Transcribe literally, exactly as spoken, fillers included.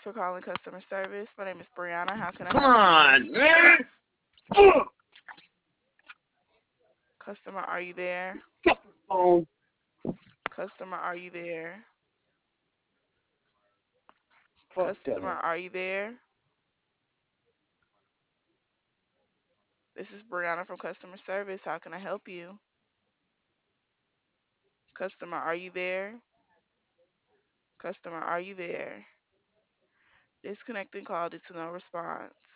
for calling customer service. My name is Brianna. How can I Come help you? on, man. Customer, are you there? Phone. Customer, are you there? Fuck that Customer, man. are you there? This is Brianna from customer service. How can I help you? Customer, are you there? Customer, are you there? Disconnecting call due to no response.